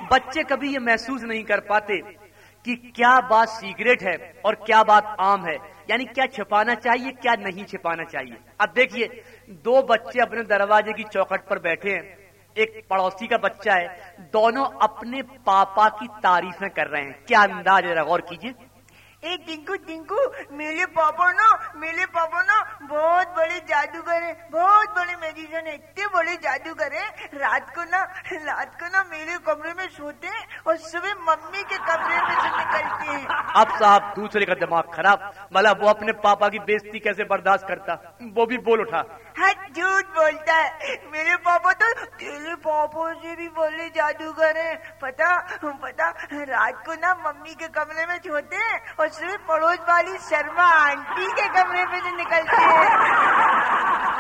बच्चे कभी ये महसूस नहीं कर पाते कि क्या बात सिगरेट है और क्या बात आम है, यानी क्या छिपाना चाहिए क्या नहीं छिपाना चाहिए। अब देखिए, दो बच्चे अपने दरवाजे की चौखट पर बैठे हैं, एक पड़ोसी का बच्चा है, दोनों अपने पापा की तारीफें कर रहे हैं। क्या अंदाज है, गौर कीजिए। ए टिंकू टिंकू, मेरे पापा ना बहुत बड़े जादूगर है, बहुत बड़े मैजिशियन है, इतने बड़े जादूगर है। रात को ना मेरे कमरे में सोते हैं और सुबह मम्मी के कमरे में से निकलते हैं। अब साहब दूसरे का दिमाग खराब, मतलब वो अपने पापा की बेइज्जती कैसे बर्दाश्त करता, वो भी बोल उठा। हाँ, झूठ बोलता है, मेरे पापा तो तेरे पापा से भी बड़े जादूगर है। पता रात को ना मम्मी के कमरे में सोते हैं और सुबह पड़ोस वाली शर्मा आंटी के कमरे में से निकलते हैं।